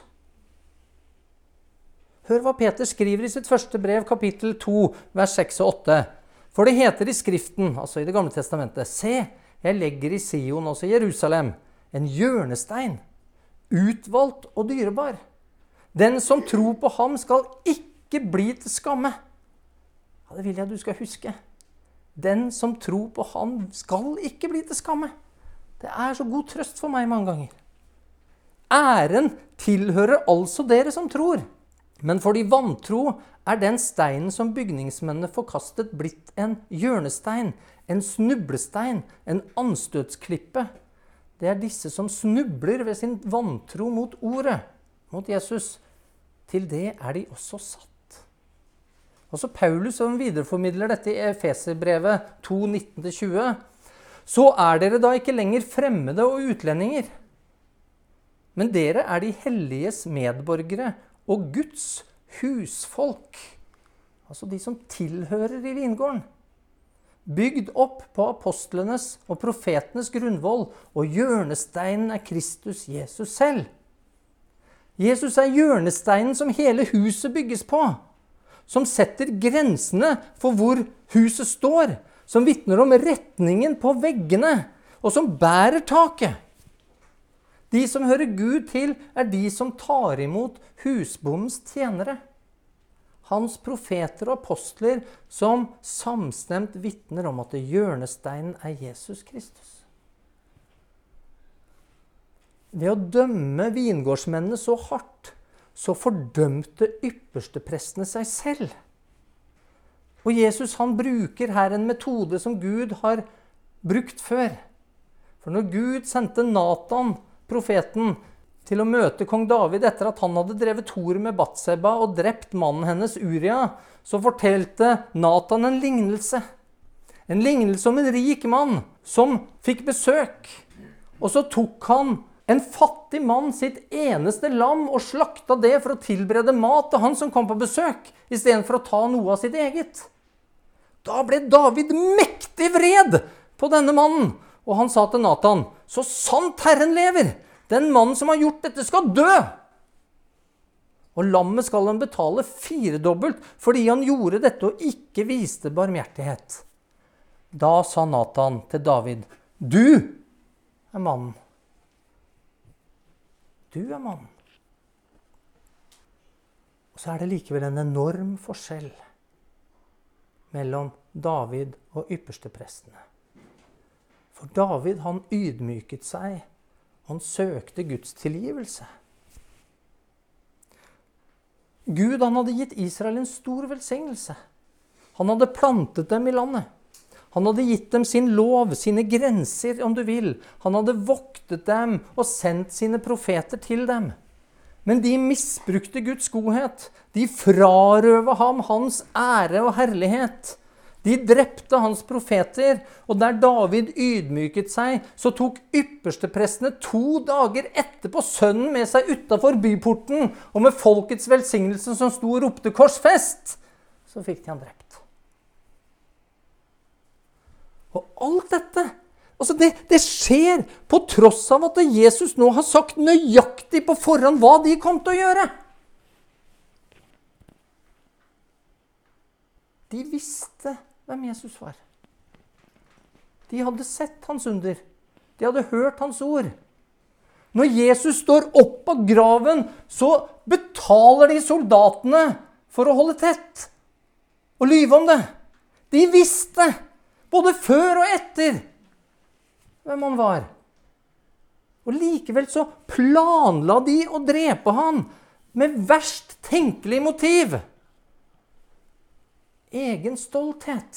Hør hva Peter skriver i sitt første brev, kapittel to, vers seks og åtte. For det heter i skriften, altså i det gamle testamentet, se, jeg legger i Sion, altså Jerusalem, en hjørnestein, utvalgt og dyrebar. Den som tror på ham skal ikke bli til skamme. Ja, det vil jeg du skal huske. Den som tror på ham skal ikke bli til skamme. Det er så god trøst for meg mange ganger. Æren tilhører altså dere som tror. Men for de vantro er den steinen som bygningsmennene forkastet blitt en hjørnestein, en snublestein, en anstøtsklippe. Det er disse som snubler ved sin vantro mot ordet, mot Jesus. Til det er de også satt. Også Paulus som videreformidler dette i Efeserbrevet to, nitten til tjue. Så er dere da ikke lenger fremmede og utlendinger. Men dere er de helliges medborgere og Guds husfolk. Altså de som tilhører i vingården. Bygd opp på apostlenes og profetenes grunnvoll, og hjørnesteinen er Kristus Jesus selv. Jesus er hjørnesteinen som hele huset bygges på, som setter grensene for hvor huset står, som vitner om retningen på veggene, og som bærer taket. De som hører Gud til, er de som tar imot husbondens tjenere. Hans profeter og apostler som samstemt vitner om at hjørnesteinen er Jesus Kristus. Ved å dømme vingårdsmennene så hardt, så fordømte yppersteprestene seg selv. Og Jesus han bruker her en metode som Gud har brukt før. For når Gud sendte Nathan, profeten, til å møte kong David etter at han hadde drevet hor med Batseba og drept mannen hennes Uria, så fortalte Nathan en lignelse. En lignelse om en rik mann som fikk besøk. Og så tok han en fattig mann sitt eneste lam og slakta det for å tilberede mat til han som kom på besøk, i stedet for å ta noe av sitt eget. Da ble David mektig vred på denne mannen, og han sa til Nathan, så sant Herren lever, den mannen som har gjort dette skal dø. Og lammet skal han betale firedobbelt, fordi han gjorde dette og ikke viste barmhjertighet. Da sa Nathan til David, du er mannen. Du er mannen. Og så er det likevel en enorm forskjell mellom David og yppersteprestene. For David, han ydmyket seg. Han søkte Guds tilgivelse. Gud han hadde gitt Israel en stor velsignelse. Han hadde plantet dem i landet. Han hadde gitt dem sin lov, sine grenser om du vil. Han hadde voktet dem og sendt sine profeter til dem. Men de misbrukte Guds godhet. De frarøvet ham hans ære og herlighet. De drepte hans profeter, og der David ydmyket seg, så tok yppersteprestene to dager etterpå sønnen med seg utenfor byporten, og med folkets velsignelse som sto og ropte korsfest, så fikk de han drept. Og alt dette, altså det, det skjer på tross av at Jesus nå har sagt nøyaktig på forhånd hva de kom til å gjøre. De visste hvem Jesus var. De hadde sett hans under. De hadde hørt hans ord. Når Jesus står opp av graven, så betaler de soldatene for å holde tett og lyve om det. De visste, både før og etter, hvem han var. Og likevel så planla de å drepe han med verst tenkelig motiv. Egen stolthet.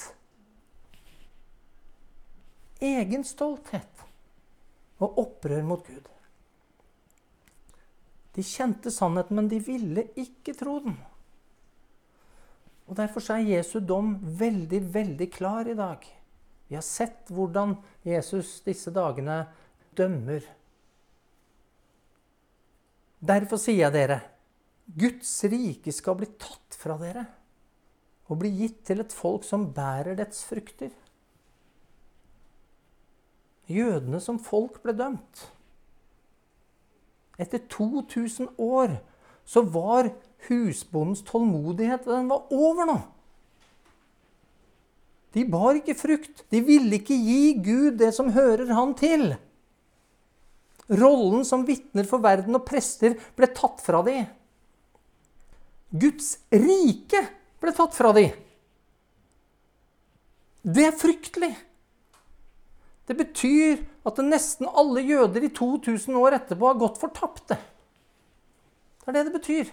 Egen stolthet og opprør mot Gud. De kjente sannheten, men de ville ikke tro den. Og derfor er Jesu dom veldig, veldig klar i dag. Vi har sett hvordan Jesus disse dagene dømmer. Derfor sier jeg dere, Guds rike skal bli tatt fra dere og bli gitt til et folk som bærer dets frukter. Jødene som folk ble dømt. Etter to tusen år så var husbondens tålmodighet, den var over nå. De bar ikke frukt. De ville ikke gi Gud det som hører han til. Rollen som vitner for verden og prester ble tatt fra de. Guds rike ble tatt fra de. Det er fryktelig. Det betyr at nesten alle jøder i to tusen år etterpå har gått fortapte. Det er det det betyr.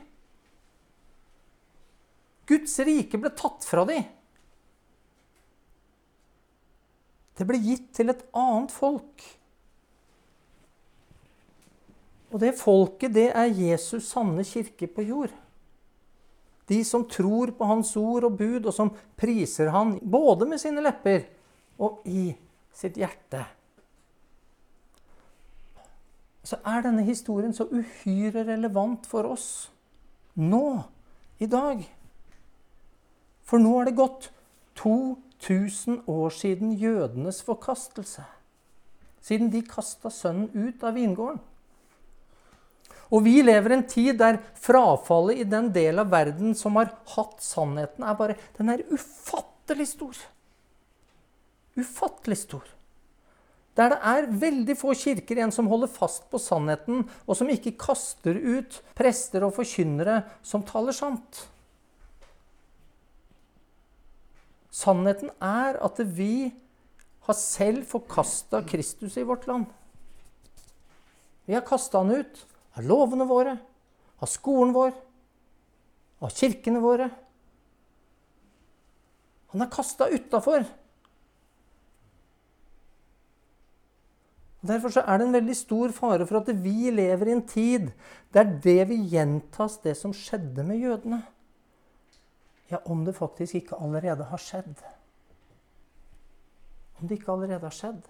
Guds rike ble tatt fra de. Det ble gitt til et annet folk. Og det folket, det er Jesus sanne kirke på jord. De som tror på hans ord og bud, og som priser han både med sine lepper og i sitt hjerte. Så er denne historien så uhyre relevant for oss nå, i dag. For nå er det gått to tusen år siden jødenes forkastelse. Siden de kastet sønnen ut av vingården. Og vi lever i en tid der frafallet i den del av verden som har hatt sannheten, er bare, den er ufattelig stor. Ufattelig stor. Der det er veldig få kirker igjen som holder fast på sannheten, og som ikke kaster ut prester og forkynnere som taler sant. Sannheten er at vi har selv forkastet Kristus i vårt land. Vi har kastet han ut av lovene våre, av skolen vår, av kirkene våre. Han er kastet utenfor. Derfor så er det en veldig stor fare for at vi lever i en tid der det vil gjentas det som skjedde med jødene. Ja, om det faktisk ikke allerede har skjedd. Om det ikke allerede har skjedd.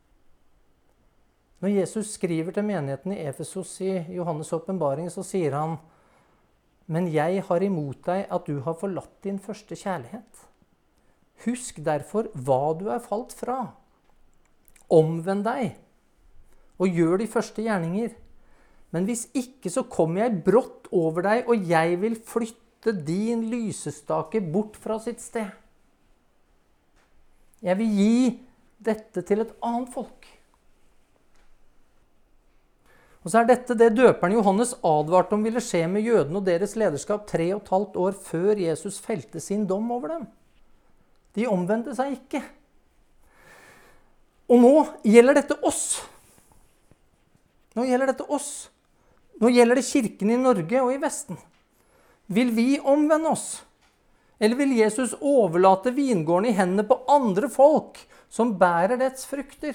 Når Jesus skriver til menigheten i Efesos i Johannes' åpenbaring, så sier han: «Men jeg har imot deg at du har forlatt din første kjærlighet. Husk derfor hva du er falt fra. Omvend deg og gjør de første gjerninger. Men hvis ikke, så kommer jeg brått over deg, og jeg vil flytte din lysestake bort fra sitt sted. Jeg vil gi dette til et annet folk.» Og så er dette det døperen Johannes advarte om ville skje med jødene og deres lederskap tre og et halvt år før Jesus felte sin dom over dem. De omvendte seg ikke. Og nå gjelder dette oss. Nå gjelder dette oss. Nå gjelder det kirken i Norge og i Vesten. Vil vi omvende oss? Eller vil Jesus overlate vingården i hendene på andre folk som bærer dets frukter?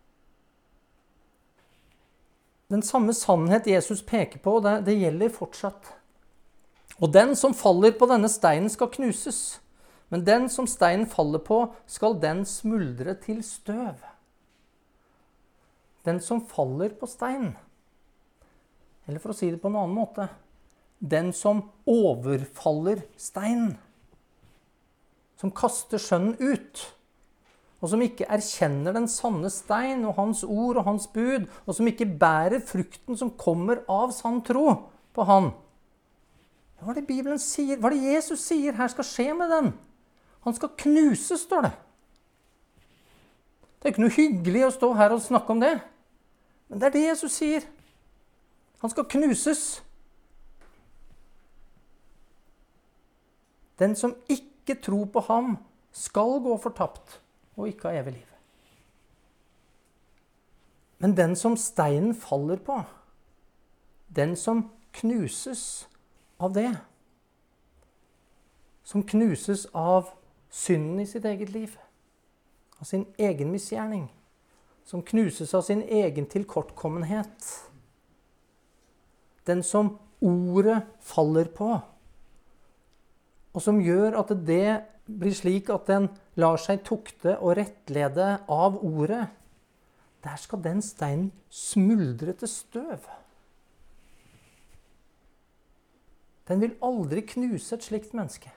Den samme sannhet Jesus peker på, det, det gjelder fortsatt. Og den som faller på denne steinen skal knuses, men den som steinen faller på, skal den smuldre til støv. Den som faller på steinen, eller for å si det på en annen måte, den som overfaller steinen, som kaster sønnen ut, og som ikke erkjenner den sanne stein og hans ord og hans bud, og som ikke bærer frukten som kommer av sann tro på han. Hva er det Bibelen sier? Hva er det Jesus sier her skal skje med den? Han skal knuses, står det. Det er ikke noe hyggelig å stå her og snakke om det, men det er det Jesus sier. Han skal knuses. Den som ikke tror på ham, skal gå fortapt og ikke ha evig liv. Men den som steinen faller på, den som knuses av det, som knuses av synden i sitt eget liv, av sin egen misgjerning, som knuses av sin egen tilkortkommenhet, den som ordet faller på, og som gjør at det blir slik at den lar seg tukte og rettlede av ordet, der skal den steinen smuldre til støv. Den vil aldri knuse et slikt menneske.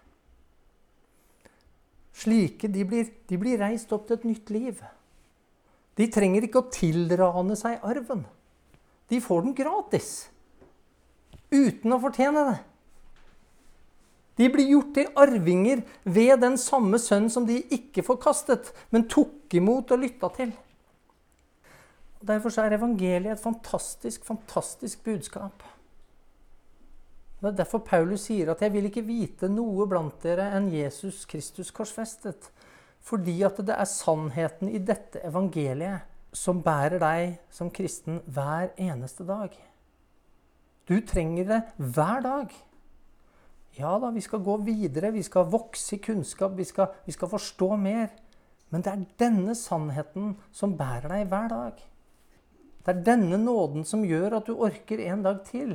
Slike, de blir, de blir reist opp til et nytt liv. De trenger ikke å tilrane seg arven. De får den gratis, uten å fortjene det. De blir gjort til arvinger ved den samme sønn som de ikke forkastet, men tok imot og lyttet til. Og derfor er evangeliet et fantastisk, fantastisk budskap. Det er derfor Paulus sier at jeg vil ikke vite noe blant dere enn Jesus Kristus korsfestet, fordi at det er sannheten i dette evangeliet som bærer deg som kristen hver eneste dag. Du trenger det hver dag. Ja da, vi skal gå videre, vi skal vokse i kunnskap, vi skal, vi skal forstå mer. Men det er denne sannheten som bærer deg hver dag. Det er denne nåden som gjør at du orker en dag til.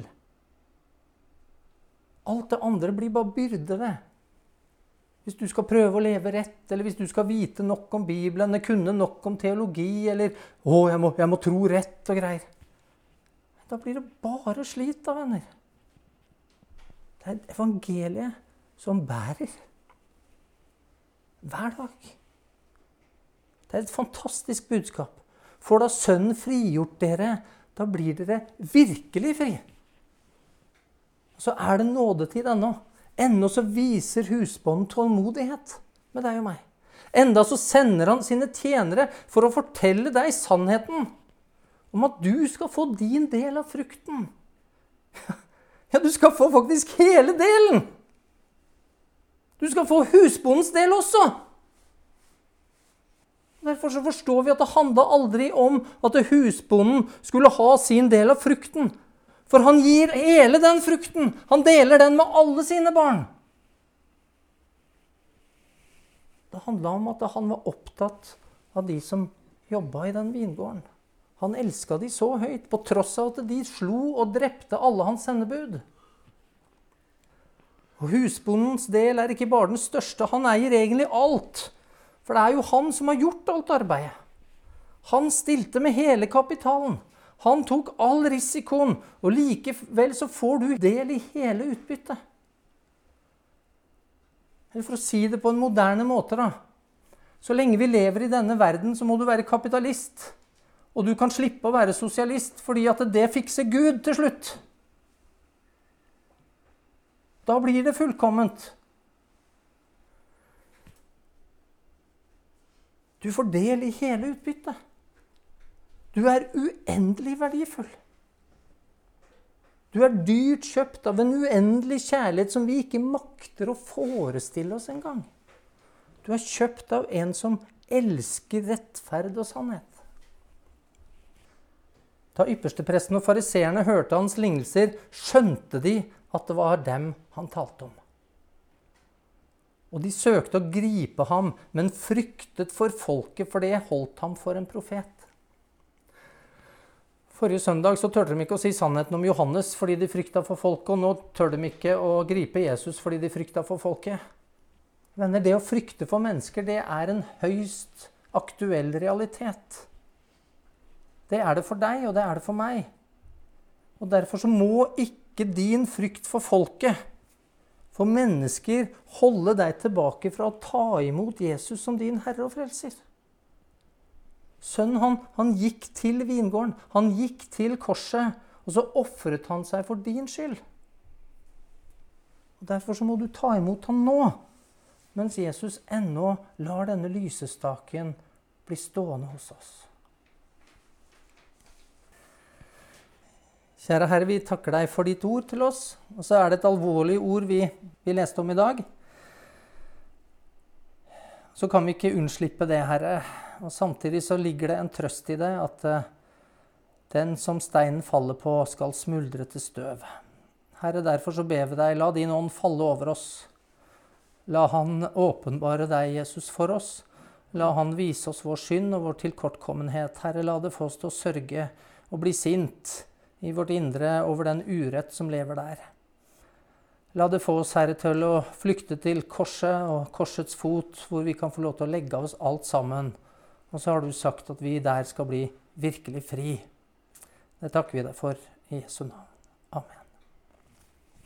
Alt det andre blir bare byrde det. Hvis du skal prøve å leve rett, eller hvis du skal vite nok om Bibelen, eller kunne nok om teologi, eller å, jeg må, jeg må tro rett og greier. Da blir det bare slit da, venner. Det er evangeliet som bærer. Hver dag. Det er et fantastisk budskap. For da sønnen frigjort dere, da blir dere virkelig fri. Så er det nådetid ennå. Ennå så viser husbonden tålmodighet med deg og meg. Enda så sender han sine tjenere for å fortelle deg sannheten om at du skal få din del av frukten. Ja, du skal få faktisk hele delen. Du skal få husbondens del også. Derfor så forstår vi at det handlet aldri om at husbonden skulle ha sin del av frukten. For han gir hele den frukten. Han deler den med alle sine barn. Det handlet om at han var opptatt av de som jobbet i den vingården. Han elsket de så høyt, på tross av at de slo og drepte alle hans sendebud. Og husbondens del er ikke bare den største, han eier egentlig alt. For det er jo han som har gjort alt arbeidet. Han stilte med hele kapitalen. Han tok all risikoen, og likevel så får du del i hele utbyttet. Eller for å si det på en moderne måte da. Så lenge vi lever i denne verden, så må du være kapitalist. Og du kan slippe å være sosialist, fordi at det fikser Gud til slutt. Da blir det fullkomment. Du får del i hele utbyttet. Du er uendelig verdifull. Du er dyrt kjøpt av en uendelig kjærlighet som vi ikke makter å forestille oss engang. Du er kjøpt av en som elsker rettferd og sannhet. Da ypperstepresten og fariseerne hørte hans lignelser, skjønte de at det var dem han talte om. Og de søkte å gripe ham, men fryktet for folket, for det holdt ham for en profet. Forrige søndag så tørte de ikke å si sannheten om Johannes fordi de frykta for folket, og nå tør de ikke å gripe Jesus fordi de frykta for folket. Venner, det å frykte for mennesker, det er en høyst aktuell realitet. Det er det for deg, og det er det for meg. Og derfor så må ikke din frykt for folket, for mennesker, holde deg tilbake fra å ta imot Jesus som din Herre og Frelser. Sønnen han, han gikk til vingården, han gikk til korset, og så offret han seg for din skyld. Og derfor så må du ta imot han nå, mens Jesus ennå lar denne lysestaken bli stående hos oss. Kjære Herre, vi takker deg for ditt ord til oss, og så er det et alvorlig ord vi, vi leste om i dag. Så kan vi ikke unnslippe det, Herre, og samtidig så ligger det en trøst i det at uh, den som steinen faller på skal smuldre til støv. Herre, derfor så ber vi deg, la din ånd falle over oss. La han åpenbare deg, Jesus, for oss. La han vise oss vår synd og vår tilkortkommenhet. Herre, la det få oss til å sørge og bli sint i vårt indre over den urett som lever der. La det få oss, Herre, til å flykte til korset og korsets fot, hvor vi kan få lov til å legge av oss alt sammen. Og så har du sagt at vi der skal bli virkelig fri. Det takker vi deg for i Jesu navn. Amen.